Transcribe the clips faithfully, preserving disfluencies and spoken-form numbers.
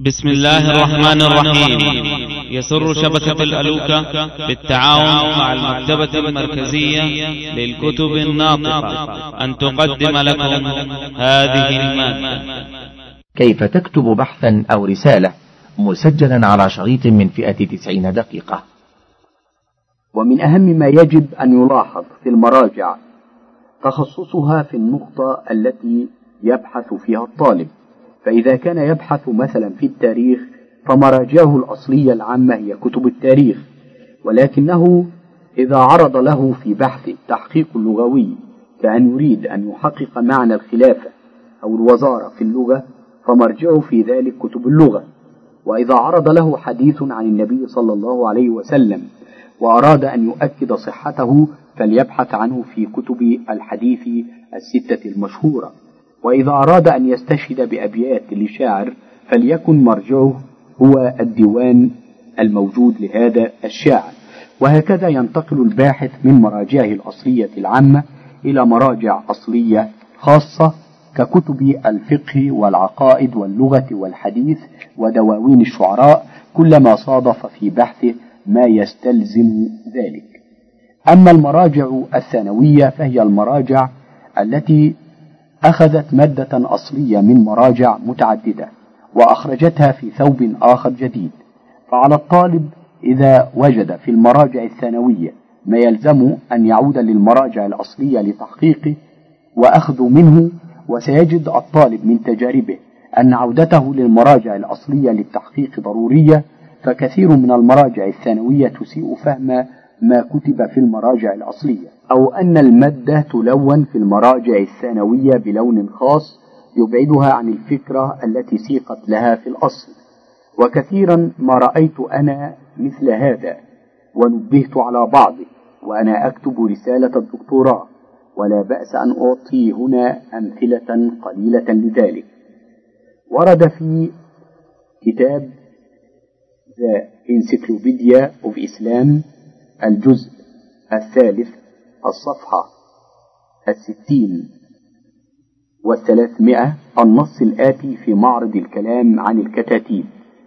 بسم الله الرحمن الرحيم. يسر شبكة الألوكة بالتعاون مع المكتبة المركزية للكتب الناطقة أن تقدم لكم هذه المادة. كيف تكتب بحثا أو رسالة مسجلا على شريط من فئة تسعين دقيقة. ومن أهم ما يجب أن يلاحظ في المراجع تخصصها في النقطة التي يبحث فيها الطالب. فإذا كان يبحث مثلا في التاريخ فمراجعه الأصلية العامة هي كتب التاريخ، ولكنه إذا عرض له في بحث تحقيق لغوي كأن يريد أن يحقق معنى الخلافة أو الوزارة في اللغة فمرجعه في ذلك كتب اللغة. وإذا عرض له حديث عن النبي صلى الله عليه وسلم وأراد أن يؤكد صحته فليبحث عنه في كتب الحديث الستة المشهورة. وإذا أراد أن يستشهد بأبيات لشاعر فليكن مرجعه هو الديوان الموجود لهذا الشاعر. وهكذا ينتقل الباحث من مراجعه الأصلية العامة إلى مراجع أصلية خاصة ككتب الفقه والعقائد واللغة والحديث ودواوين الشعراء كلما صادف في بحثه ما يستلزم ذلك. أما المراجع الثانوية فهي المراجع التي أخذت مادة أصلية من مراجع متعددة وأخرجتها في ثوب آخر جديد. فعلى الطالب إذا وجد في المراجع الثانوية ما يلزم أن يعود للمراجع الأصلية لتحقيقه وأخذ منه. وسيجد الطالب من تجاربه أن عودته للمراجع الأصلية للتحقيق ضرورية، فكثير من المراجع الثانوية تسيء فهم ما كتب في المراجع الأصلية، أو أن المادة تلون في المراجع الثانوية بلون خاص يبعدها عن الفكرة التي سيقت لها في الأصل. وكثيرا ما رأيت أنا مثل هذا ونبهت على بعضه وأنا أكتب رسالة الدكتوراه، ولا بأس أن أعطي هنا أمثلة قليلة لذلك. ورد في كتاب The Encyclopedia of Islam الجزء الثالث الصفحة الستين والثلاثمائة النص الآتي في معرض الكلام عن الكتاتيب.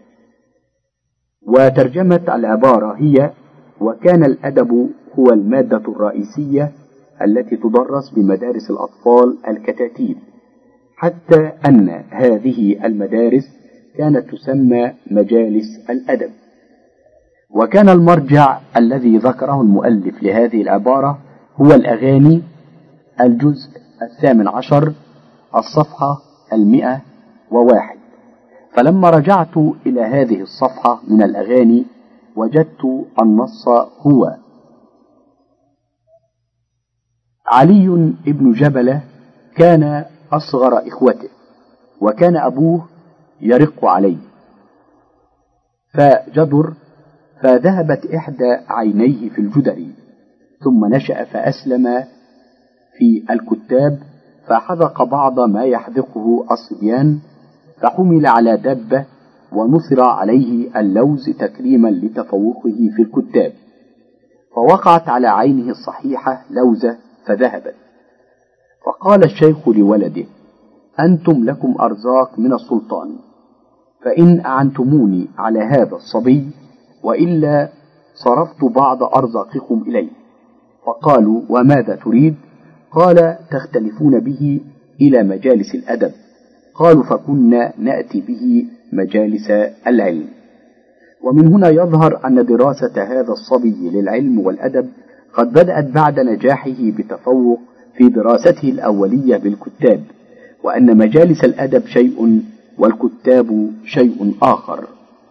وترجمة العبارة هي: وكان الأدب هو المادة الرئيسية التي تدرس بمدارس الأطفال الكتاتيب، حتى أن هذه المدارس كانت تسمى مجالس الأدب. وكان المرجع الذي ذكره المؤلف لهذه العبارة هو الأغاني الجزء الثامن عشر الصفحة المئة وواحد. فلما رجعت إلى هذه الصفحة من الأغاني وجدت النص هو: علي ابن جبلة كان أصغر إخوته، وكان أبوه يرق عليه فجدر، فذهبت إحدى عينيه في الجدري، ثم نشأ فأسلم في الكتاب، فحذق بعض ما يحذقه الصبيان، فحمل على دبة ونصر عليه اللوز تكريما لتفوقه في الكتاب، فوقعت على عينه الصحيحة لوزة فذهبت. فقال الشيخ لولده: أنتم لكم أرزاق من السلطان، فإن أعنتموني على هذا الصبي وإلا صرفت بعض أرزاقكم إليه. فقالوا: وماذا تريد؟ قال: تختلفون به إلى مجالس الأدب. قالوا: فكنا نأتي به مجالس العلم. ومن هنا يظهر أن دراسة هذا الصبي للعلم والأدب قد بدأت بعد نجاحه بتفوق في دراسته الأولية بالكتاب، وأن مجالس الأدب شيء والكتاب شيء آخر.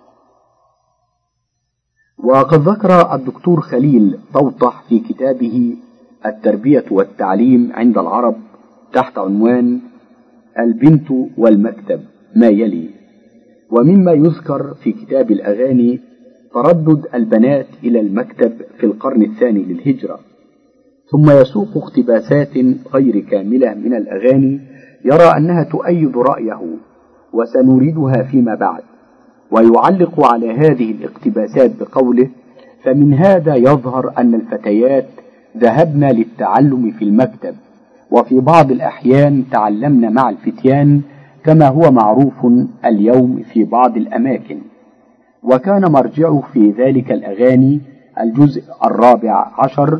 وقد ذكر الدكتور خليل طوطح في كتابه التربية والتعليم عند العرب تحت عنوان البنت والمكتب ما يلي. ومما يذكر في كتاب الأغاني تردد البنات إلى المكتب في القرن الثاني للهجرة، ثم يسوق اقتباسات غير كاملة من الأغاني يرى أنها تؤيد رأيه وسنريدها فيما بعد. ويعلق على هذه الاقتباسات بقوله: فمن هذا يظهر أن الفتيات ذهبن للتعلم في المكتب، وفي بعض الأحيان تعلمن مع الفتيان، كما هو معروف اليوم في بعض الأماكن. وكان مرجعه في ذلك الأغاني الجزء الرابع عشر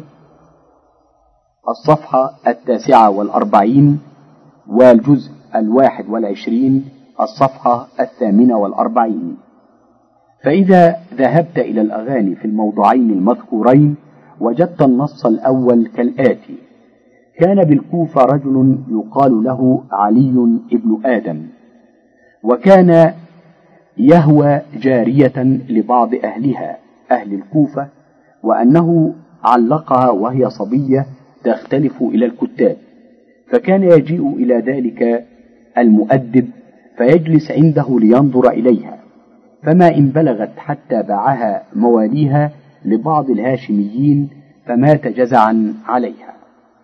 الصفحة التاسعة والأربعين، والجزء الواحد والعشرين الصفحة الثامنة والأربعين. فإذا ذهبت إلى الأغاني في الموضوعين المذكورين وجدت النص الأول كالآتي: كان بالكوفة رجل يقال له علي ابن آدم، وكان يهوى جارية لبعض أهلها أهل الكوفة، وأنه علقها وهي صبية تختلف إلى الكتاب، فكان يجيء إلى ذلك المؤدب فيجلس عنده لينظر إليها، فما إن بلغت حتى باعها مواليها لبعض الهاشميين فمات جزعا عليها.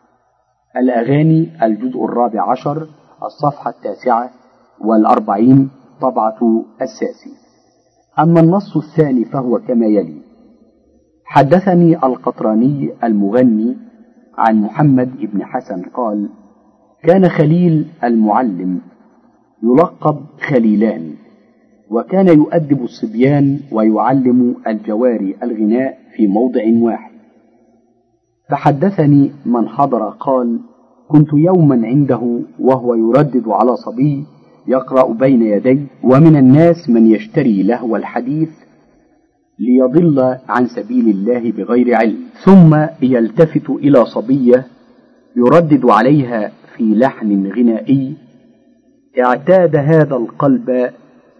الأغاني الجزء الرابع عشر الصفحة التاسعة والأربعين طبعة الساسي. أما النص الثاني فهو كما يلي: حدثني القطراني المغني عن محمد بن حسن قال: كان خليل المعلم يلقب خليلان، وكان يؤدب الصبيان ويعلم الجواري الغناء في موضع واحد. فحدثني من حضر قال: كنت يوما عنده وهو يردد على صبي يقرأ بين يديه، ومن الناس من يشتري لهو الحديث ليضل عن سبيل الله بغير علم، ثم يلتفت إلى صبية يردد عليها في لحن غنائي: اعتاد هذا القلب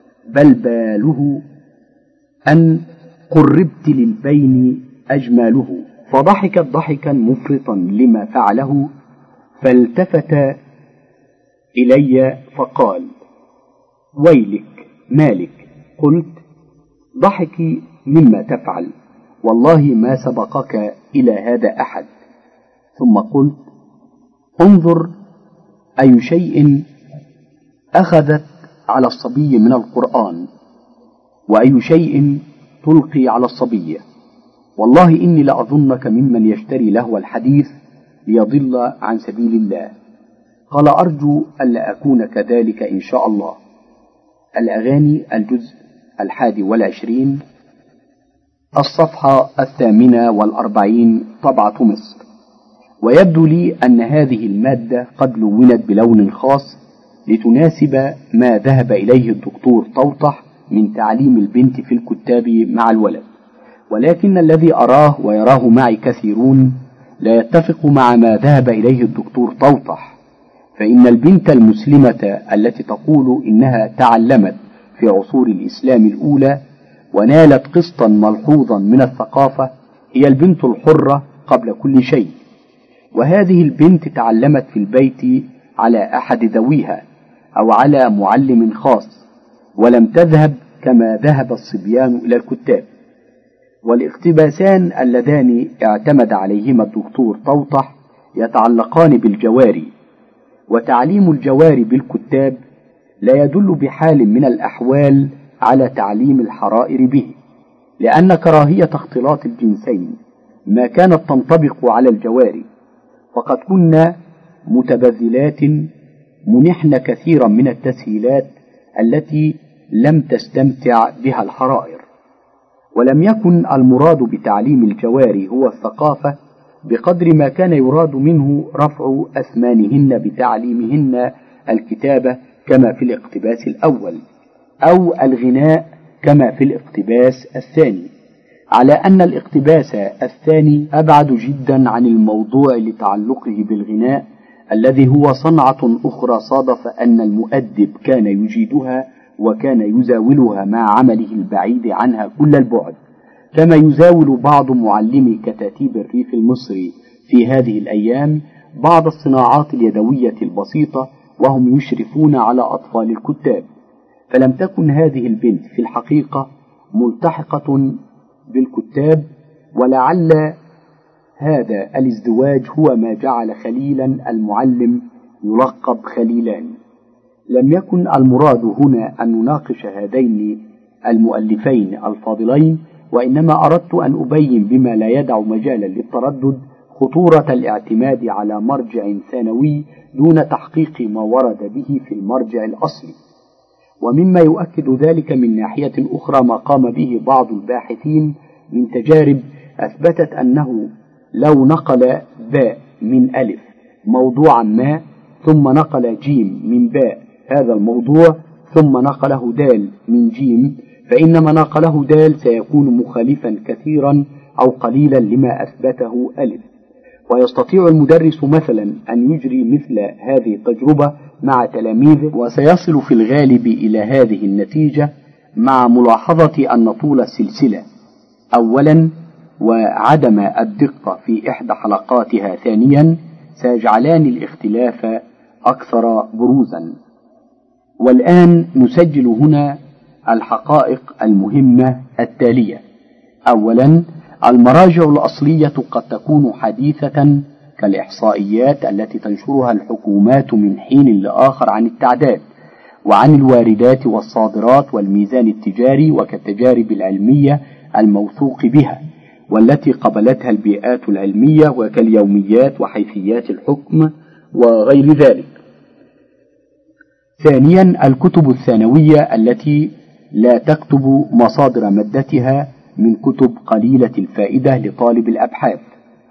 بلباله أن قربت للبين أجماله. فضحكت ضحكا مفرطا لما فعله، فالتفت إلي فقال: ويلك مالك؟ قلت: ضحكي مما تفعل، والله ما سبقك إلى هذا أحد. ثم قلت: انظر أي شيء أخذت على الصبي من القرآن، وأي شيء تلقي على الصبية، والله إني لأظنك ممن يشتري لهو الحديث ليضل عن سبيل الله. قال: أرجو ألا أكون كذلك إن شاء الله. الأغاني الجزء الحادي والعشرين الصفحة الثامنة والأربعين طبعة مصر. ويبدو لي أن هذه المادة قد لونت بلون خاص لتناسب ما ذهب إليه الدكتور طوطح من تعليم البنت في الكتاب مع الولد، ولكن الذي أراه ويراه معي كثيرون لا يتفق مع ما ذهب إليه الدكتور طوطح، فإن البنت المسلمة التي تقول إنها تعلمت في عصور الإسلام الأولى ونالت قسطا ملحوظا من الثقافة هي البنت الحرة قبل كل شيء، وهذه البنت تعلمت في البيت على أحد ذويها أو على معلم خاص، ولم تذهب كما ذهب الصبيان إلى الكتاب. والاقتباسان اللذان اعتمد عليهما الدكتور طوطح يتعلقان بالجواري، وتعليم الجواري بالكتاب لا يدل بحال من الأحوال على تعليم الحرائر به، لأن كراهية اختلاط الجنسين ما كانت تنطبق على الجواري، فقد كنا متبذلات منحن كثيرا من التسهيلات التي لم تستمتع بها الحرائر. ولم يكن المراد بتعليم الجواري هو الثقافة بقدر ما كان يراد منه رفع أثمانهن بتعليمهن الكتابة كما في الاقتباس الأول، أو الغناء كما في الاقتباس الثاني، على أن الاقتباس الثاني أبعد جدا عن الموضوع لتعلقه بالغناء الذي هو صنعة أخرى صادف أن المؤدب كان يجيدها وكان يزاولها مع عمله البعيد عنها كل البعد، كما يزاول بعض معلمي كتاتيب الريف المصري في هذه الأيام بعض الصناعات اليدوية البسيطة وهم يشرفون على أطفال الكتاب. فلم تكن هذه البنت في الحقيقة ملتحقة بالكتاب، ولعل هذا الازدواج هو ما جعل خليلا المعلم يلقب خليلان. لم يكن المراد هنا أن نناقش هذين المؤلفين الفاضلين، وإنما أردت أن أبين بما لا يدع مجالا للتردد خطورة الاعتماد على مرجع ثانوي دون تحقيق ما ورد به في المرجع الأصلي. ومما يؤكد ذلك من ناحية أخرى ما قام به بعض الباحثين من تجارب أثبتت أنه لو نقل باء من ألف موضوعا ما ثم نقل جيم من باء هذا الموضوع ثم نقله دال من جيم، فإن ما نقله دال سيكون مخالفا كثيرا أو قليلا لما أثبته ألف. ويستطيع المدرس مثلا أن يجري مثل هذه التجربة مع تلاميذه، وسيصل في الغالب إلى هذه النتيجة مع ملاحظة أن طول السلسلة أولا وعدم الدقة في إحدى حلقاتها ثانيا سيجعلان الاختلاف أكثر بروزا. والآن نسجل هنا الحقائق المهمة التالية. أولا، المراجع الأصلية قد تكون حديثة كالإحصائيات التي تنشرها الحكومات من حين لآخر عن التعداد وعن الواردات والصادرات والميزان التجاري وكالتجارب العلمية الموثوق بها والتي قبلتها البيئات العلمية وكاليوميات وحيثيات الحكم وغير ذلك. ثانيا، الكتب الثانوية التي لا تكتب مصادر مادتها من كتب قليلة الفائدة لطالب الأبحاث.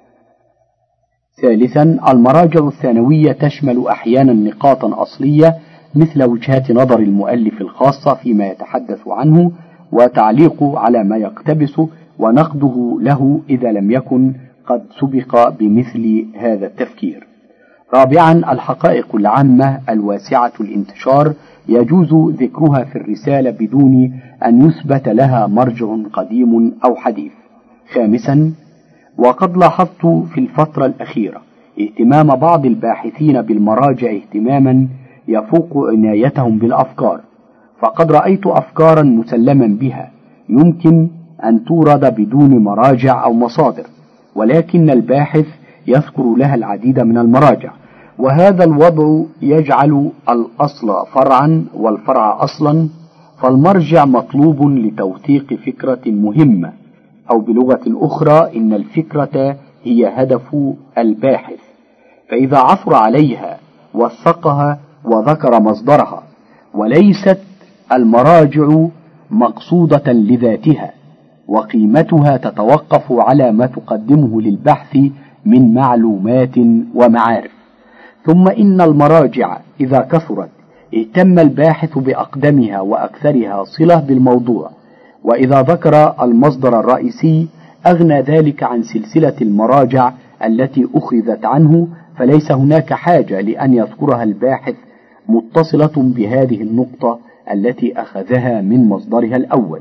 ثالثا، المراجع الثانوية تشمل أحيانا نقاطا أصلية مثل وجهات نظر المؤلف الخاصة فيما يتحدث عنه وتعليقه على ما يقتبسه ونقده له إذا لم يكن قد سبق بمثل هذا التفكير. رابعا، الحقائق العامة الواسعة الانتشار يجوز ذكرها في الرسالة بدون أن يثبت لها مرجع قديم أو حديث. خامسا، وقد لاحظت في الفترة الأخيرة اهتمام بعض الباحثين بالمراجع اهتماما يفوق عنايتهم بالأفكار، فقد رأيت أفكارا مسلما بها يمكن أن تورد بدون مراجع أو مصادر، ولكن الباحث يذكر لها العديد من المراجع، وهذا الوضع يجعل الأصل فرعا والفرع أصلا، فالمرجع مطلوب لتوثيق فكرة مهمة، أو بلغة أخرى إن الفكرة هي هدف الباحث، فإذا عثر عليها وثقها وذكر مصدرها، وليست المراجع مقصودة لذاتها وقيمتها تتوقف على ما تقدمه للبحث من معلومات ومعارف. ثم إن المراجع إذا كثرت اهتم الباحث بأقدمها وأكثرها صلة بالموضوع، وإذا ذكر المصدر الرئيسي أغنى ذلك عن سلسلة المراجع التي أخذت عنه، فليس هناك حاجة لأن يذكرها الباحث متصلة بهذه النقطة التي أخذها من مصدرها الأول.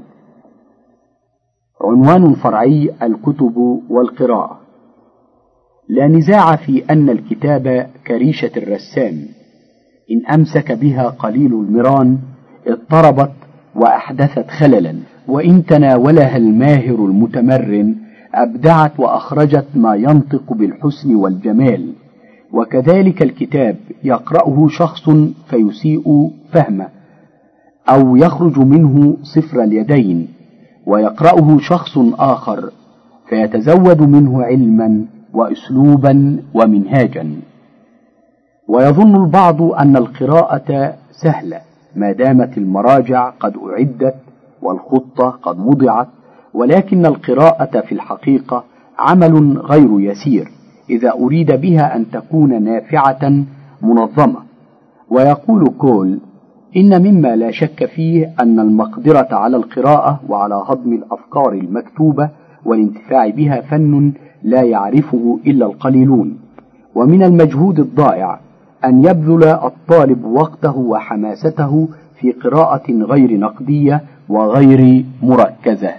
عنوان فرعي: الكتب والقراءة. لا نزاع في أن الكتاب كريشة الرسام، إن أمسك بها قليل المران اضطربت وأحدثت خللا، وإن تناولها الماهر المتمرن أبدعت وأخرجت ما ينطق بالحسن والجمال. وكذلك الكتاب يقرأه شخص فيسيء فهمه أو يخرج منه صفر اليدين، ويقرأه شخص آخر فيتزود منه علما وأسلوبا ومنهاجا. ويظن البعض أن القراءة سهلة ما دامت المراجع قد أعدت والخطة قد وضعت، ولكن القراءة في الحقيقة عمل غير يسير إذا أريد بها أن تكون نافعة منظمة. ويقول كول: إن مما لا شك فيه أن المقدرة على القراءة وعلى هضم الأفكار المكتوبة والانتفاع بها فن لا يعرفه إلا القليلون، ومن المجهود الضائع أن يبذل الطالب وقته وحماسته في قراءة غير نقدية وغير مركزة.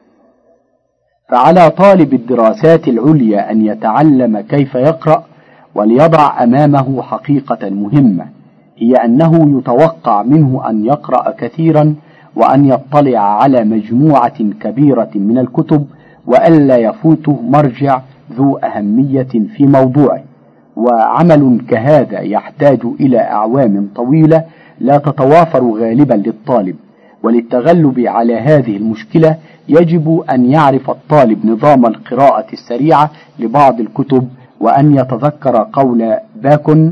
فعلى طالب الدراسات العليا أن يتعلم كيف يقرأ، وليضع أمامه حقيقة مهمة، هي أنه يتوقع منه أن يقرأ كثيرا وأن يطلع على مجموعة كبيرة من الكتب، وألا يفوته مرجع ذو أهمية في موضوعه. وعمل كهذا يحتاج إلى أعوام طويلة لا تتوافر غالبا للطالب، وللتغلب على هذه المشكلة يجب أن يعرف الطالب نظام القراءة السريعة لبعض الكتب، وأن يتذكر قول باكون: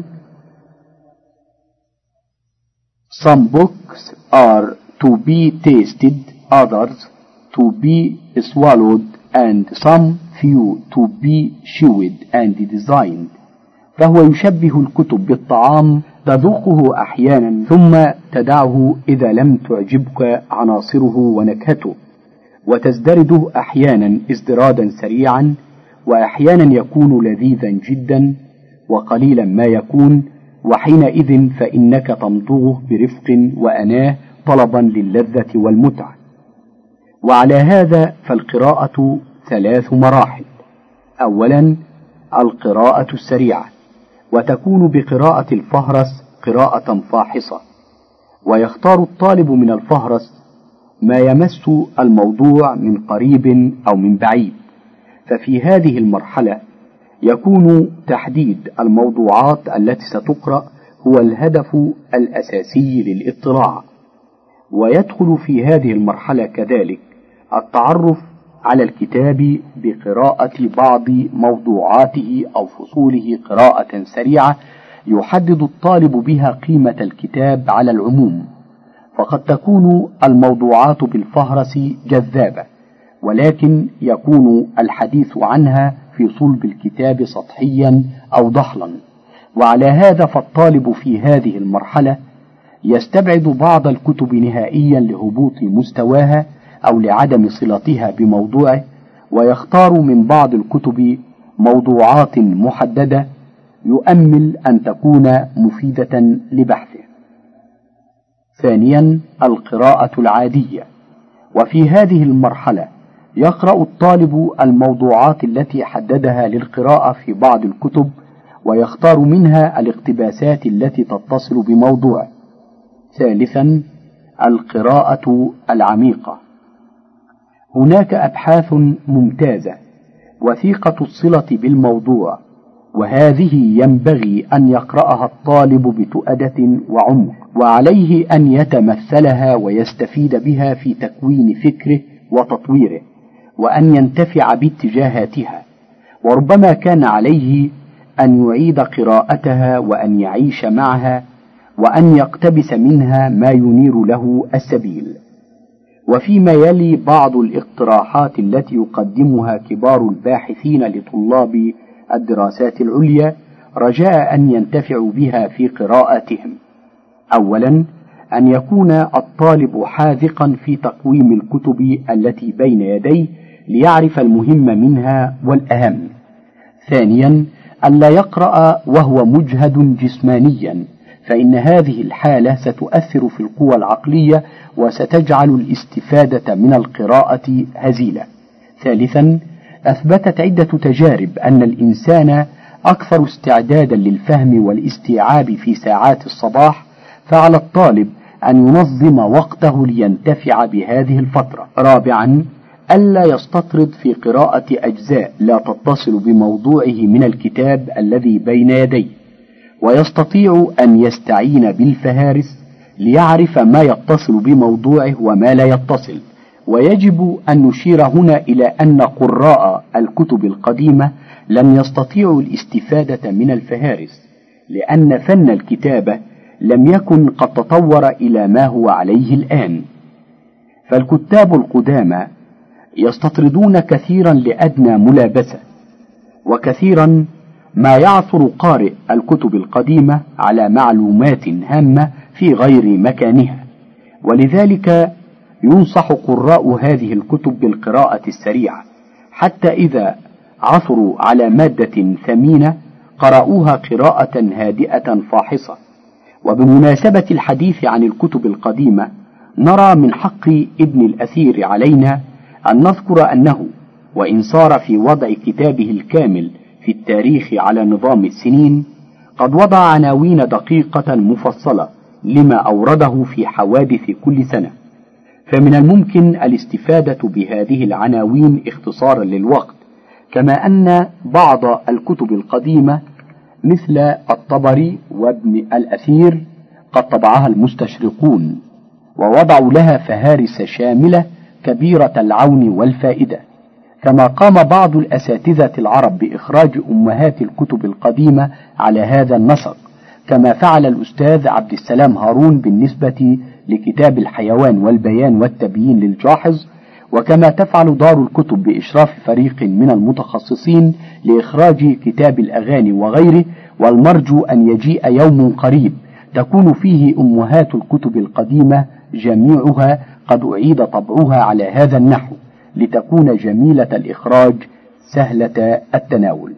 Some books are to be tasted, others to be swallowed, and some few to be chewed and designed. فهو يشبه الكتب بالطعام، تذوقه أحيانا ثم تدعه إذا لم تعجبك عناصره ونكهته، وتزدرده أحيانا ازدرادا سريعا، وأحيانا يكون لذيذا جدا، وقليلا ما يكون، وحينئذ فإنك تمضغه برفق وأناه طلبا للذة والمتعة. وعلى هذا فالقراءة ثلاث مراحل: أولا القراءة السريعة، وتكون بقراءة الفهرس قراءة فاحصة، ويختار الطالب من الفهرس ما يمس الموضوع من قريب أو من بعيد. ففي هذه المرحلة يكون تحديد الموضوعات التي ستقرأ هو الهدف الأساسي للاطلاع، ويدخل في هذه المرحلة كذلك التعرف على الكتاب بقراءة بعض موضوعاته أو فصوله قراءة سريعة يحدد الطالب بها قيمة الكتاب على العموم. فقد تكون الموضوعات بالفهرس جذابة، ولكن يكون الحديث عنها في صلب الكتاب سطحيا أو ضحلا، وعلى هذا فالطالب في هذه المرحلة يستبعد بعض الكتب نهائيا لهبوط مستواها أو لعدم صلتها بموضوعه، ويختار من بعض الكتب موضوعات محددة يؤمل أن تكون مفيدة لبحثه. ثانيا القراءة العادية، وفي هذه المرحلة يقرأ الطالب الموضوعات التي حددها للقراءة في بعض الكتب، ويختار منها الاقتباسات التي تتصل بموضوعه. ثالثا القراءة العميقة، هناك أبحاث ممتازة وثيقة الصلة بالموضوع، وهذه ينبغي أن يقرأها الطالب بتؤدة وعمق، وعليه أن يتمثلها ويستفيد بها في تكوين فكره وتطويره، وأن ينتفع باتجاهاتها، وربما كان عليه أن يعيد قراءتها وأن يعيش معها وأن يقتبس منها ما ينير له السبيل. وفيما يلي بعض الاقتراحات التي يقدمها كبار الباحثين لطلاب الدراسات العليا رجاء أن ينتفعوا بها في قراءتهم. أولا أن يكون الطالب حاذقا في تقويم الكتب التي بين يديه ليعرف المهم منها والأهم. ثانيا ألا يقرأ وهو مجهد جسمانيا، فإن هذه الحالة ستؤثر في القوى العقلية وستجعل الاستفادة من القراءة هزيلة. ثالثا أثبتت عدة تجارب أن الإنسان أكثر استعدادا للفهم والاستيعاب في ساعات الصباح، فعلى الطالب أن ينظم وقته لينتفع بهذه الفترة. رابعا ألا يستطرد في قراءة أجزاء لا تتصل بموضوعه من الكتاب الذي بين يديه، ويستطيع أن يستعين بالفهارس ليعرف ما يتصل بموضوعه وما لا يتصل. ويجب أن نشير هنا إلى أن قراء الكتب القديمة لم يستطيعوا الاستفادة من الفهارس، لأن فن الكتابة لم يكن قد تطور إلى ما هو عليه الآن. فالكتاب القدامى يستطردون كثيرا لأدنى ملابسة، وكثيرا ما يعثر قارئ الكتب القديمة على معلومات هامة في غير مكانها، ولذلك ينصح قراء هذه الكتب بالقراءة السريعة، حتى إذا عثروا على مادة ثمينة قرأوها قراءة هادئة فاحصة. وبمناسبة الحديث عن الكتب القديمة نرى من حق ابن الأثير علينا أن نذكر أنه وإن صار في وضع كتابه الكامل في التاريخ على نظام السنين قد وضع عناوين دقيقة مفصلة لما أورده في حوادث كل سنة، فمن الممكن الاستفادة بهذه العناوين اختصارا للوقت، كما أن بعض الكتب القديمة مثل الطبري وابن الأثير قد طبعها المستشرقون، ووضعوا لها فهارس شاملة كبيرة العون والفائدة، كما قام بعض الأساتذة العرب بإخراج أمهات الكتب القديمة على هذا النسق، كما فعل الأستاذ عبد السلام هارون بالنسبة لكتاب الحيوان والبيان والتبيين للجاحظ، وكما تفعل دار الكتب بإشراف فريق من المتخصصين لإخراج كتاب الأغاني وغيره. والمرجو أن يجيء يوم قريب تكون فيه أمهات الكتب القديمة جميعها قد أعيد طبعها على هذا النحو، لتكون جميلة الإخراج سهلة التناول.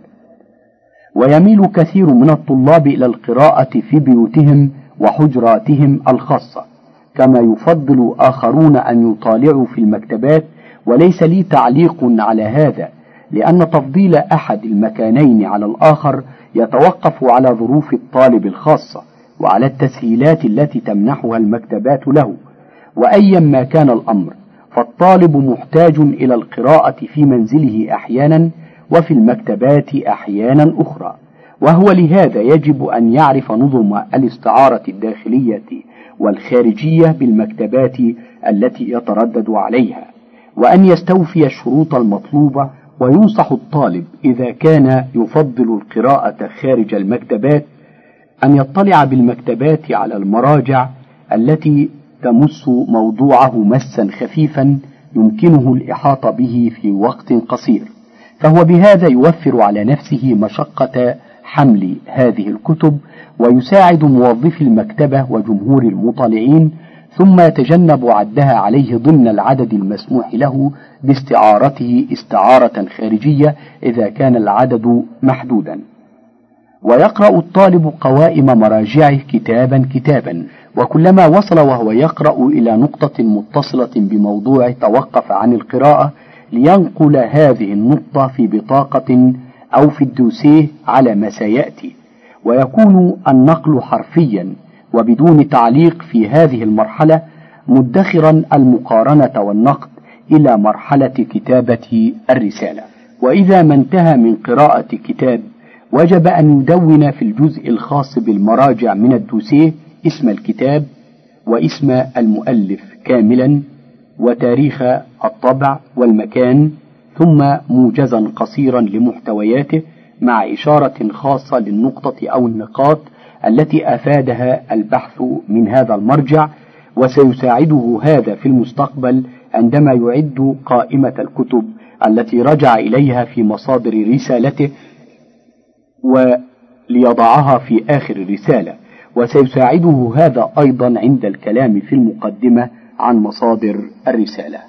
ويميل كثير من الطلاب إلى القراءة في بيوتهم وحجراتهم الخاصة، كما يفضل آخرون أن يطالعوا في المكتبات، وليس لي تعليق على هذا، لأن تفضيل أحد المكانين على الآخر يتوقف على ظروف الطالب الخاصة وعلى التسهيلات التي تمنحها المكتبات له. وأيا ما كان الأمر، فالطالب محتاج إلى القراءة في منزله أحيانا وفي المكتبات أحيانا أخرى، وهو لهذا يجب أن يعرف نظم الاستعارة الداخلية والخارجية بالمكتبات التي يتردد عليها، وأن يستوفي الشروط المطلوبة. وينصح الطالب إذا كان يفضل القراءة خارج المكتبات أن يطلع بالمكتبات على المراجع التي تمس موضوعه مسا خفيفا يمكنه الإحاطة به في وقت قصير، فهو بهذا يوفر على نفسه مشقة حمل هذه الكتب، ويساعد موظفي المكتبة وجمهور المطالعين، ثم يتجنب عدها عليه ضمن العدد المسموح له باستعارته استعارة خارجية إذا كان العدد محدودا. ويقرأ الطالب قوائم مراجعه كتابا كتابا، وكلما وصل وهو يقرأ إلى نقطة متصلة بموضوع توقف عن القراءة لينقل هذه النقطة في بطاقة أو في الدوسيه على ما سيأتي، ويكون النقل حرفيا وبدون تعليق في هذه المرحلة، مدخرا المقارنة والنقد إلى مرحلة كتابة الرسالة. وإذا ما انتهى من قراءة كتاب وجب أن يدون في الجزء الخاص بالمراجع من الدوسيه اسم الكتاب واسم المؤلف كاملا وتاريخ الطبع والمكان، ثم موجزا قصيرا لمحتوياته مع إشارة خاصة للنقطة أو النقاط التي أفادها البحث من هذا المرجع. وسيساعده هذا في المستقبل عندما يعد قائمة الكتب التي رجع إليها في مصادر رسالته وليضعها في آخر الرسالة، وسيساعده هذا أيضا عند الكلام في المقدمة عن مصادر الرسالة.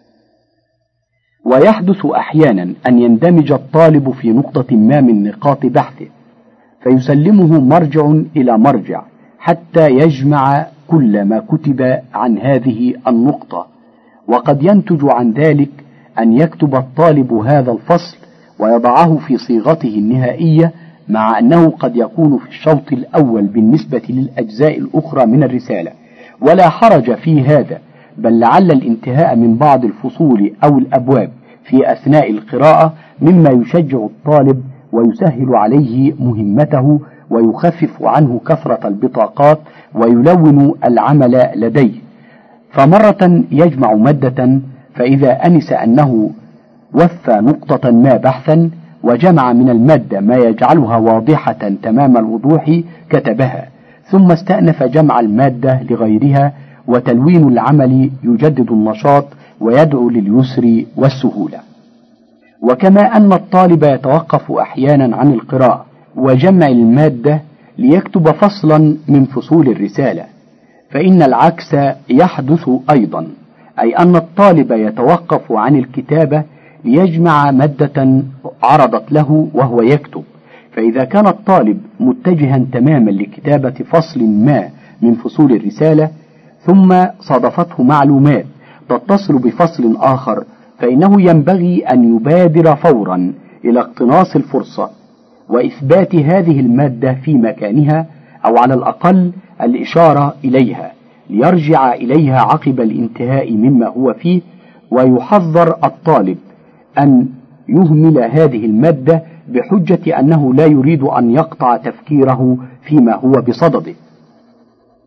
ويحدث أحيانا أن يندمج الطالب في نقطة ما من نقاط بحثه فيسلمه مرجع إلى مرجع حتى يجمع كل ما كتب عن هذه النقطة، وقد ينتج عن ذلك أن يكتب الطالب هذا الفصل ويضعه في صيغته النهائية، مع أنه قد يكون في الشوط الأول بالنسبة للأجزاء الأخرى من الرسالة، ولا حرج في هذا، بل لعل الانتهاء من بعض الفصول أو الأبواب في أثناء القراءة مما يشجع الطالب ويسهل عليه مهمته ويخفف عنه كثرة البطاقات ويلون العمل لديه. فمرة يجمع مادة، فإذا أنس أنه وفى نقطة ما بحثا وجمع من المادة ما يجعلها واضحة تمام الوضوح كتبها، ثم استأنف جمع المادة لغيرها، وتلوين العمل يجدد النشاط ويدعو لليسر والسهولة. وكما أن الطالب يتوقف أحيانا عن القراءة وجمع المادة ليكتب فصلا من فصول الرسالة، فإن العكس يحدث أيضا، أي أن الطالب يتوقف عن الكتابة ليجمع مادة عرضت له وهو يكتب. فإذا كان الطالب متجها تماما لكتابة فصل ما من فصول الرسالة ثم صادفته معلومات تتصل بفصل آخر، فإنه ينبغي أن يبادر فورا إلى اقتناص الفرصة وإثبات هذه المادة في مكانها، أو على الأقل الإشارة إليها ليرجع إليها عقب الانتهاء مما هو فيه. ويحذر الطالب أن يهمل هذه المادة بحجة أنه لا يريد أن يقطع تفكيره فيما هو بصدده.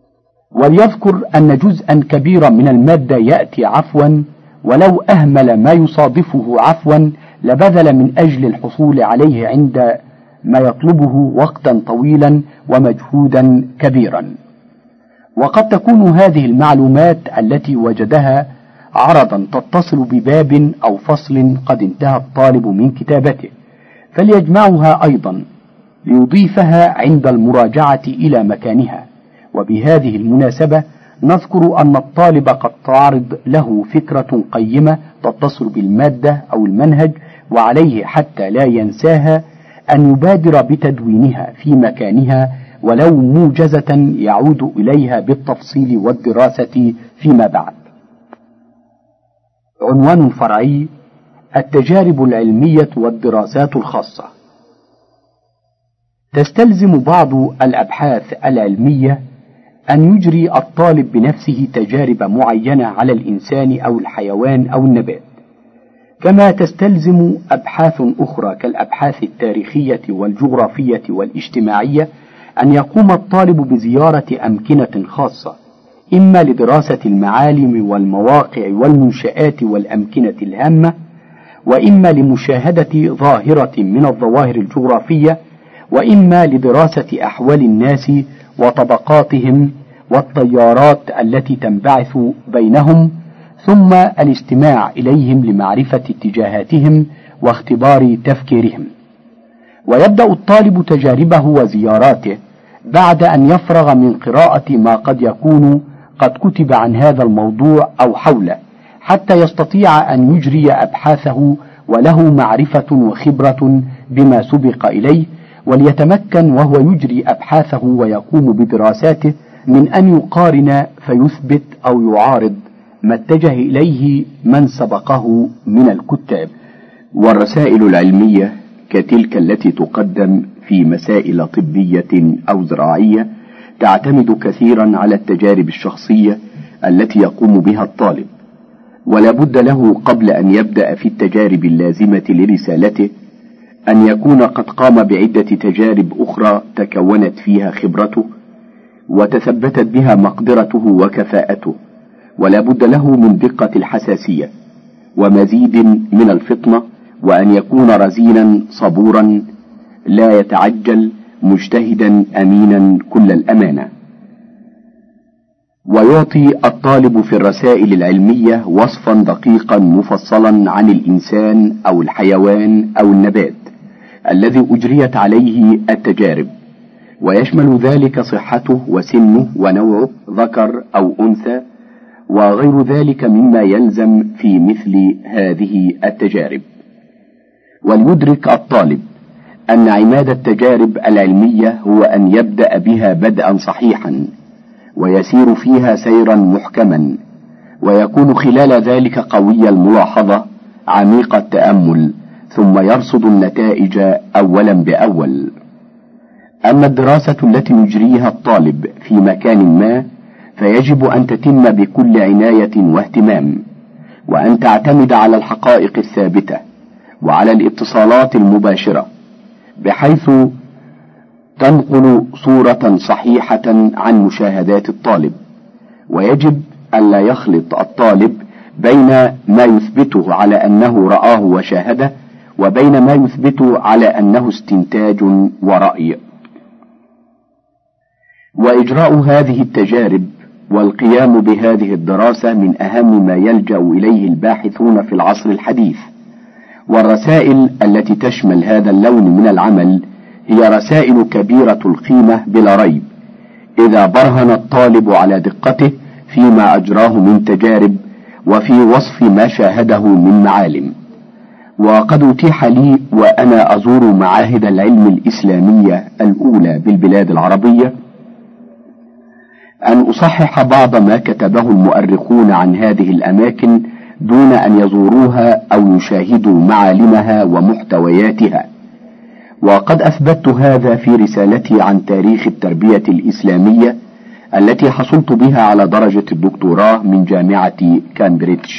وليذكر أن جزءا كبيرا من المادة يأتي عفوا، ولو أهمل ما يصادفه عفوا لبذل من أجل الحصول عليه عند ما يطلبه وقتا طويلا ومجهودا كبيرا. وقد تكون هذه المعلومات التي وجدها عرضا تتصل بباب أو فصل قد انتهى الطالب من كتابته، فليجمعها أيضا ليضيفها عند المراجعة إلى مكانها. وبهذه المناسبة نذكر أن الطالب قد تعرض له فكرة قيمة تتصل بالمادة أو المنهج، وعليه حتى لا ينساها أن يبادر بتدوينها في مكانها ولو موجزة يعود إليها بالتفصيل والدراسة فيما بعد. عنوان فرعي: التجارب العلمية والدراسات الخاصة. تستلزم بعض الأبحاث العلمية أن يجري الطالب بنفسه تجارب معينة على الإنسان أو الحيوان أو النبات، كما تستلزم أبحاث أخرى كالأبحاث التاريخية والجغرافية والاجتماعية أن يقوم الطالب بزيارة أمكنة خاصة، إما لدراسة المعالم والمواقع والمنشآت والأمكنة الهامة، وإما لمشاهدة ظاهرة من الظواهر الجغرافية، وإما لدراسة أحوال الناس وطبقاتهم والتيارات التي تنبعث بينهم، ثم الاستماع إليهم لمعرفة اتجاهاتهم واختبار تفكيرهم. ويبدأ الطالب تجاربه وزياراته بعد أن يفرغ من قراءة ما قد يكون قد كتب عن هذا الموضوع أو حوله، حتى يستطيع أن يجري أبحاثه وله معرفة وخبرة بما سبق إليه، وليتمكن وهو يجري أبحاثه ويقوم بدراساته من أن يقارن فيثبت أو يعارض ما اتجه إليه من سبقه من الكتاب. والرسائل العلمية كتلك التي تقدم في مسائل طبية أو زراعية تعتمد كثيرا على التجارب الشخصية التي يقوم بها الطالب، ولا بد له قبل أن يبدأ في التجارب اللازمة لرسالته أن يكون قد قام بعدة تجارب أخرى تكونت فيها خبرته وتثبتت بها مقدرته وكفاءته، ولا بد له من دقة الحساسية ومزيد من الفطنة، وأن يكون رزينا صبورا لا يتعجل مجتهدا أمينا كل الأمانة. ويعطي الطالب في الرسائل العلمية وصفا دقيقا مفصلا عن الإنسان أو الحيوان أو النبات الذي أجريت عليه التجارب، ويشمل ذلك صحته وسنه ونوعه ذكر أو أنثى وغير ذلك مما يلزم في مثل هذه التجارب. وليدرك الطالب أن عماد التجارب العلمية هو أن يبدأ بها بدءا صحيحا ويسير فيها سيرا محكما، ويكون خلال ذلك قوي الملاحظة عميق التأمل، ثم يرصد النتائج أولا بأول. أما الدراسة التي يجريها الطالب في مكان ما فيجب أن تتم بكل عناية واهتمام، وأن تعتمد على الحقائق الثابتة وعلى الاتصالات المباشرة، بحيث تنقل صورة صحيحة عن مشاهدات الطالب. ويجب ألا يخلط الطالب بين ما يثبته على أنه رآه وشاهده وبين ما يثبته على أنه استنتاج ورأي. وإجراء هذه التجارب والقيام بهذه الدراسة من أهم ما يلجأ إليه الباحثون في العصر الحديث. والرسائل التي تشمل هذا اللون من العمل هي رسائل كبيرة القيمة بلا ريب، إذا برهن الطالب على دقته فيما أجراه من تجارب وفي وصف ما شاهده من معالم. وقد أتيح لي وأنا أزور معاهد العلم الإسلامية الأولى بالبلاد العربية أن أصحح بعض ما كتبه المؤرخون عن هذه الأماكن دون أن يزوروها أو يشاهدوا معالمها ومحتوياتها. وقد أثبتت هذا في رسالتي عن تاريخ التربية الإسلامية التي حصلت بها على درجة الدكتوراه من جامعة كامبريدج.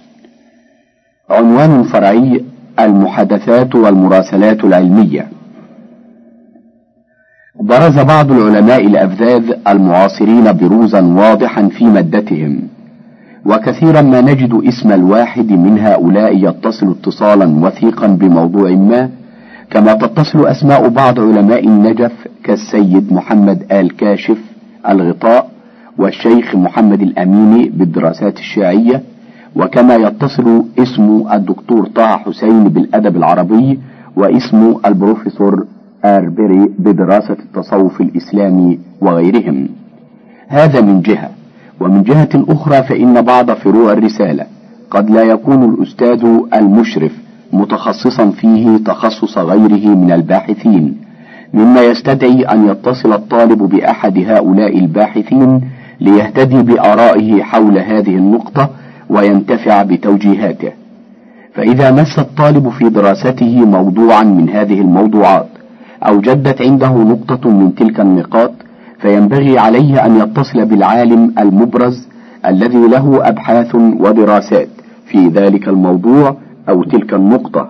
عنوان فرعي: المحادثات والمراسلات العلمية. برز بعض العلماء الأفذاذ المعاصرين بروزا واضحا في مادتهم، وكثيرا ما نجد اسم الواحد من هؤلاء يتصل اتصالا وثيقا بموضوع ما، كما تتصل أسماء بعض علماء النجف كالسيد محمد آل كاشف الغطاء والشيخ محمد الأميني بالدراسات الشيعية، وكما يتصل اسم الدكتور طه حسين بالأدب العربي واسم البروفيسور آربري بدراسة التصوف الإسلامي وغيرهم. هذا من جهة، ومن جهة أخرى فإن بعض فروع الرسالة قد لا يكون الأستاذ المشرف متخصصا فيه تخصص غيره من الباحثين، مما يستدعي أن يتصل الطالب بأحد هؤلاء الباحثين ليهتدي بآرائه حول هذه النقطة وينتفع بتوجيهاته. فإذا مس الطالب في دراسته موضوعا من هذه الموضوعات أو جدت عنده نقطة من تلك النقاط، فينبغي عليه أن يتصل بالعالم المبرز الذي له أبحاث ودراسات في ذلك الموضوع أو تلك النقطة،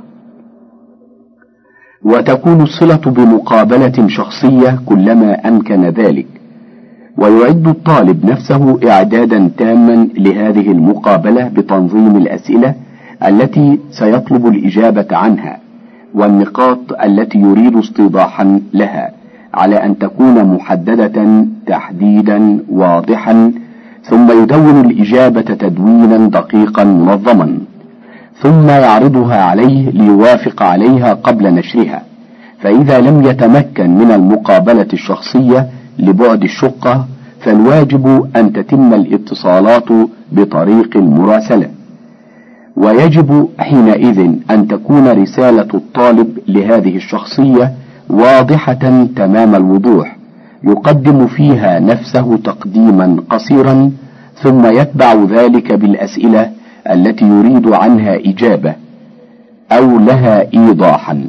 وتكون الصلة بمقابلة شخصية كلما أمكن ذلك، ويعد الطالب نفسه إعدادا تاما لهذه المقابلة بتنظيم الأسئلة التي سيطلب الإجابة عنها والنقاط التي يريد استيضاحا لها، على أن تكون محددة تحديدا واضحا، ثم يدون الإجابة تدوينا دقيقا منظما، ثم يعرضها عليه ليوافق عليها قبل نشرها. فإذا لم يتمكن من المقابلة الشخصية لبعد الشقة، فالواجب أن تتم الاتصالات بطريق المراسلة، ويجب حينئذ أن تكون رسالة الطالب لهذه الشخصية واضحة تمام الوضوح، يقدم فيها نفسه تقديما قصيرا، ثم يتبع ذلك بالأسئلة التي يريد عنها إجابة أو لها إيضاحا.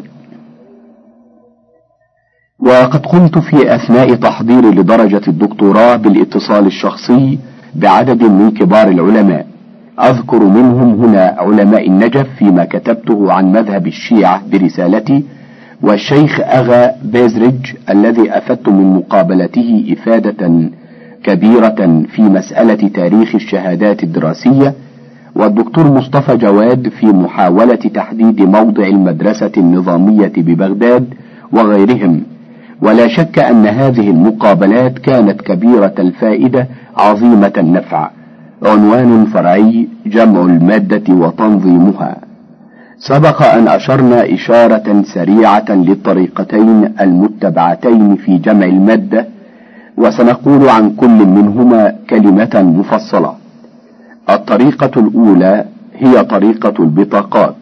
وقد قمت في أثناء تحضيري لدرجة الدكتوراه بالاتصال الشخصي بعدد من كبار العلماء، أذكر منهم هنا علماء النجف فيما كتبته عن مذهب الشيعة برسالتي، والشيخ أغا بيزرج الذي أفدت من مقابلته إفادة كبيرة في مسألة تاريخ الشهادات الدراسية، والدكتور مصطفى جواد في محاولة تحديد موضع المدرسة النظامية ببغداد وغيرهم. ولا شك أن هذه المقابلات كانت كبيرة الفائدة عظيمة النفع. عنوان فرعي: جمع المادة وتنظيمها. سبق أن أشرنا إشارة سريعة للطريقتين المتبعتين في جمع المادة، وسنقول عن كل منهما كلمة مفصلة. الطريقة الأولى هي طريقة البطاقات،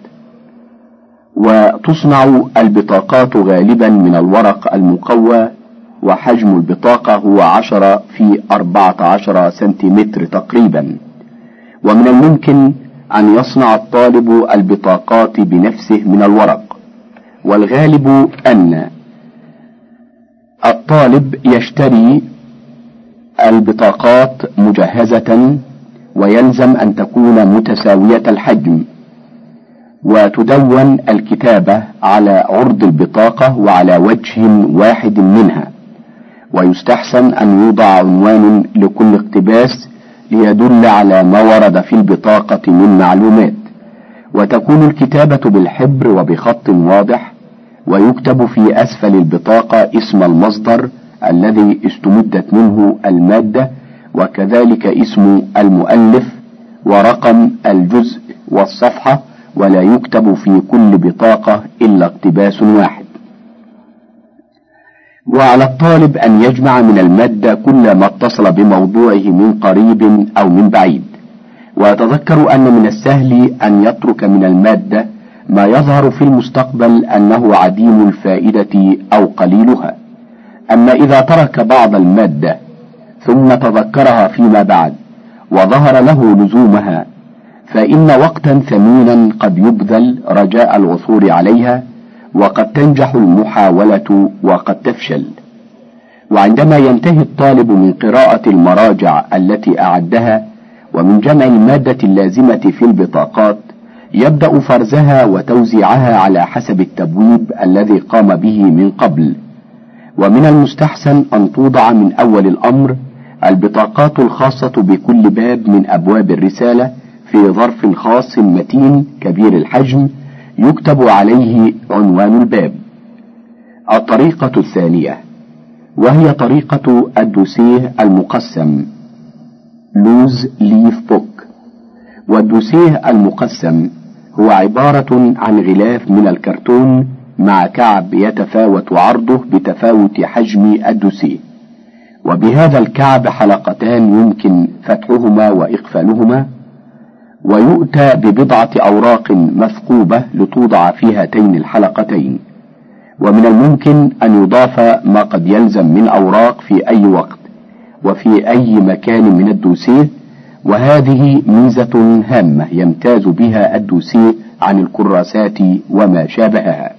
وتصنع البطاقات غالبا من الورق المقوى، وحجم البطاقة هو عشرة في أربعة عشر سنتيمتر تقريبا. ومن الممكن أن يصنع الطالب البطاقات بنفسه من الورق، والغالب أن الطالب يشتري البطاقات مجهزة، ويلزم أن تكون متساوية الحجم، وتدون الكتابة على عرض البطاقة وعلى وجه واحد منها، ويستحسن أن يوضع عنوان لكل اقتباس ليدل على ما ورد في البطاقة من معلومات، وتكون الكتابة بالحبر وبخط واضح، ويكتب في أسفل البطاقة اسم المصدر الذي استمدت منه المادة، وكذلك اسم المؤلف ورقم الجزء والصفحة، ولا يكتب في كل بطاقة إلا اقتباس واحد. وعلى الطالب أن يجمع من المادة كل ما اتصل بموضوعه من قريب أو من بعيد. ويتذكر أن من السهل أن يترك من المادة ما يظهر في المستقبل أنه عديم الفائدة أو قليلها. أما إذا ترك بعض المادة ثم تذكرها فيما بعد وظهر له لزومها، فإن وقتا ثمينا قد يبذل رجاء العثور عليها، وقد تنجح المحاولة وقد تفشل. وعندما ينتهي الطالب من قراءة المراجع التي أعدها ومن جمع المادة اللازمة في البطاقات، يبدأ فرزها وتوزيعها على حسب التبويب الذي قام به من قبل. ومن المستحسن أن توضع من أول الأمر البطاقات الخاصة بكل باب من أبواب الرسالة في ظرف خاص متين كبير الحجم يكتب عليه عنوان الباب. الطريقة الثانية وهي طريقة الدوسيه المقسم لوز ليف بوك. والدوسيه المقسم هو عبارة عن غلاف من الكرتون مع كعب يتفاوت عرضه بتفاوت حجم الدوسيه، وبهذا الكعب حلقتان يمكن فتحهما وإقفالهما، ويؤتى ببضعة أوراق مثقوبة لتوضع في هاتين الحلقتين. ومن الممكن أن يضاف ما قد يلزم من أوراق في أي وقت وفي أي مكان من الدوسيه، وهذه ميزة هامة يمتاز بها الدوسيه عن الكراسات وما شابهها.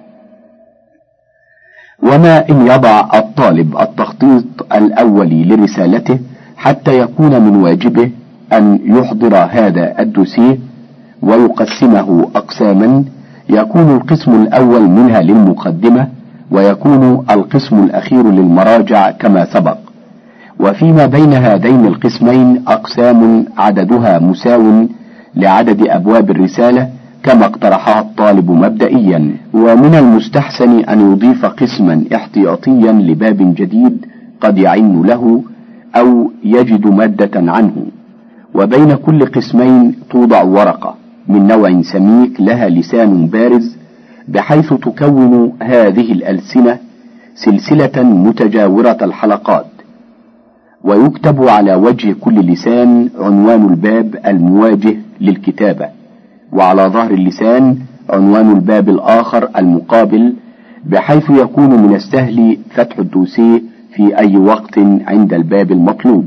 وما إن يضع الطالب التخطيط الأولي لرسالته حتى يكون من واجبه أن يحضر هذا الدوسيه ويقسمه أقساما، يكون القسم الأول منها للمقدمة، ويكون القسم الأخير للمراجع كما سبق. وفيما بين هذين القسمين أقسام عددها مساو لعدد أبواب الرسالة كما اقترحها الطالب مبدئيا. ومن المستحسن أن يضيف قسما احتياطيا لباب جديد قد يعين له أو يجد مادة عنه. وبين كل قسمين توضع ورقة من نوع سميك لها لسان بارز، بحيث تكون هذه الألسنة سلسلة متجاورة الحلقات، ويكتب على وجه كل لسان عنوان الباب المواجه للكتابة، وعلى ظهر اللسان عنوان الباب الآخر المقابل، بحيث يكون من السهل فتح الدوسيه في أي وقت عند الباب المطلوب.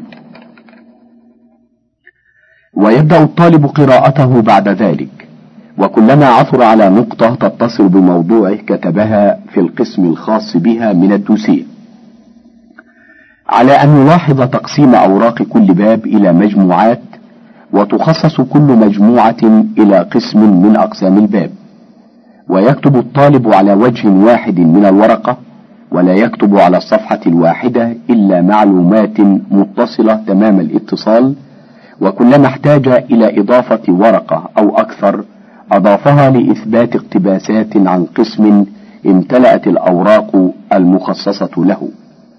ويبدأ الطالب قراءته بعد ذلك، وكلما عثر على نقطة تتصل بموضوعه كتبها في القسم الخاص بها من الدوسيه. على أن يلاحظ تقسيم أوراق كل باب إلى مجموعات، وتخصص كل مجموعة إلى قسم من أقسام الباب، ويكتب الطالب على وجه واحد من الورقة، ولا يكتب على الصفحة الواحدة إلا معلومات متصلة تمام الاتصال، وكلما احتاج إلى إضافة ورقة أو أكثر أضافها لإثبات اقتباسات عن قسم امتلأت الأوراق المخصصة له.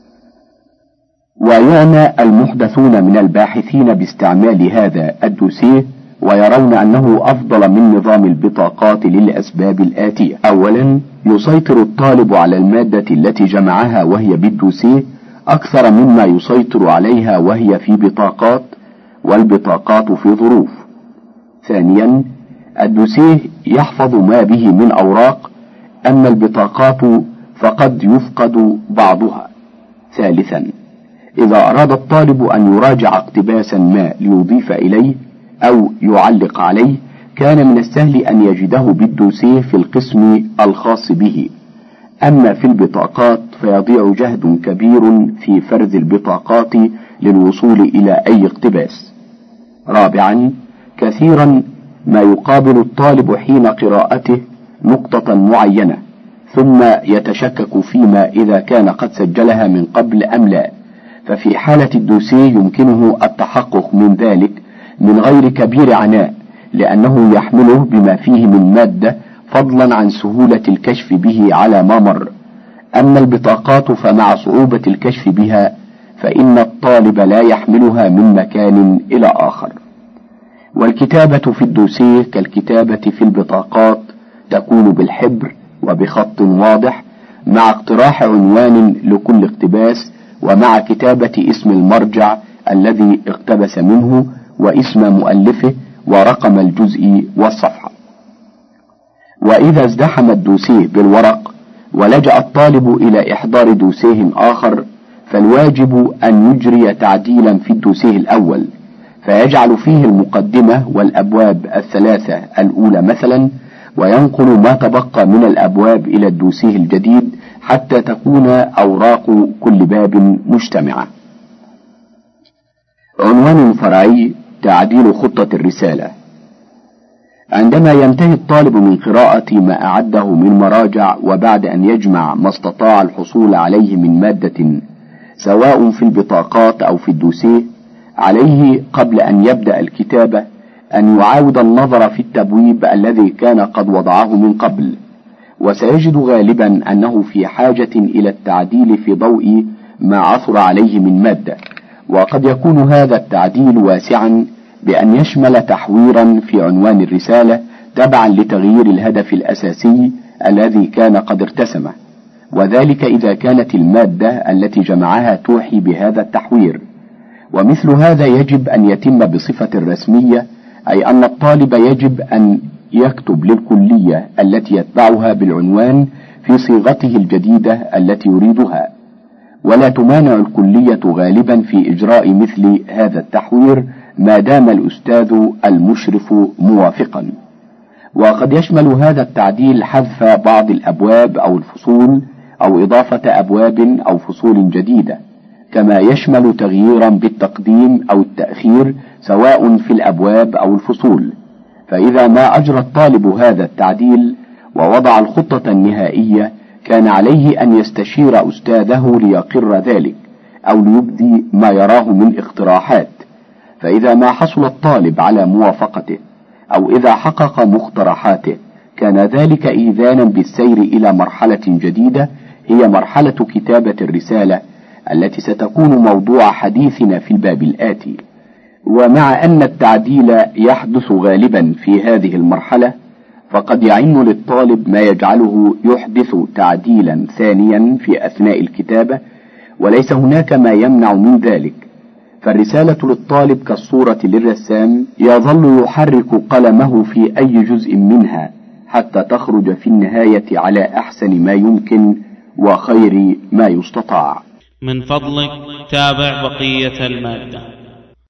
ويعنى المحدثون من الباحثين باستعمال هذا الدوسيه، ويرون أنه أفضل من نظام البطاقات للأسباب الآتية. أولا، يسيطر الطالب على المادة التي جمعها وهي بالدوسيه أكثر مما يسيطر عليها وهي في بطاقات، والبطاقات في ظروف. ثانيا، الدوسيه يحفظ ما به من أوراق، أما البطاقات فقد يفقد بعضها. ثالثا، إذا أراد الطالب أن يراجع اقتباسا ما ليضيف إليه أو يعلق عليه، كان من السهل أن يجده بالدوسيه في القسم الخاص به. أما في البطاقات فيضيع جهد كبير في فرز البطاقات للوصول إلى أي اقتباس. رابعا، كثيرا ما يقابل الطالب حين قراءته نقطة معينة ثم يتشكك فيما إذا كان قد سجلها من قبل أم لا، ففي حالة الدوسيه يمكنه التحقق من ذلك من غير كبير عناء، لأنه يحمله بما فيه من مادة، فضلا عن سهولة الكشف به على ما مر. أما البطاقات فمع صعوبة الكشف بها فإن الطالب لا يحملها من مكان إلى آخر. والكتابة في الدوسيه كالكتابة في البطاقات تكون بالحبر وبخط واضح، مع اقتراح عنوان لكل اقتباس، ومع كتابة اسم المرجع الذي اقتبس منه واسم مؤلفه ورقم الجزء والصفحة. وإذا ازدحم الدوسيه بالورق ولجأ الطالب إلى إحضار دوسيه آخر، فالواجب أن يجري تعديلا في الدوسيه الأول، فيجعل فيه المقدمة والأبواب الثلاثة الأولى مثلا، وينقل ما تبقى من الأبواب إلى الدوسيه الجديد حتى تكون أوراق كل باب مجتمعة. عنوان فرعي: تعديل خطة الرسالة. عندما ينتهي الطالب من قراءة ما أعده من مراجع، وبعد أن يجمع ما استطاع الحصول عليه من مادة سواء في البطاقات أو في الدوسيه، عليه قبل أن يبدأ الكتابة أن يعاود النظر في التبويب الذي كان قد وضعه من قبل، وسيجد غالبا أنه في حاجة إلى التعديل في ضوء ما عثر عليه من مادة، وقد يكون هذا التعديل واسعا بأن يشمل تحويرا في عنوان الرسالة تبعا لتغيير الهدف الأساسي الذي كان قد ارتسمه، وذلك إذا كانت المادة التي جمعها توحي بهذا التحوير. ومثل هذا يجب أن يتم بصفة رسمية، أي أن الطالب يجب أن يكتب للكلية التي يتبعها بالعنوان في صيغته الجديدة التي يريدها، ولا تمانع الكلية غالبا في إجراء مثل هذا التحوير ما دام الأستاذ المشرف موافقا. وقد يشمل هذا التعديل حذف بعض الأبواب أو الفصول، أو إضافة أبواب أو فصول جديدة، كما يشمل تغييرا بالتقديم أو التأخير سواء في الأبواب أو الفصول. فإذا ما أجرى الطالب هذا التعديل ووضع الخطة النهائية، كان عليه أن يستشير أستاذه ليقر ذلك أو ليبدي ما يراه من اقتراحات. فإذا ما حصل الطالب على موافقته أو إذا حقق مقترحاته، كان ذلك إيذانا بالسير إلى مرحلة جديدة، هي مرحلة كتابة الرسالة التي ستكون موضوع حديثنا في الباب الآتي. ومع أن التعديل يحدث غالبا في هذه المرحلة، فقد يعين للطالب ما يجعله يحدث تعديلا ثانيا في أثناء الكتابة، وليس هناك ما يمنع من ذلك. فالرسالة للطالب كالصورة للرسام، يظل يحرك قلمه في أي جزء منها حتى تخرج في النهاية على أحسن ما يمكن وخير ما يستطاع. من فضلك تابع بقية المادة.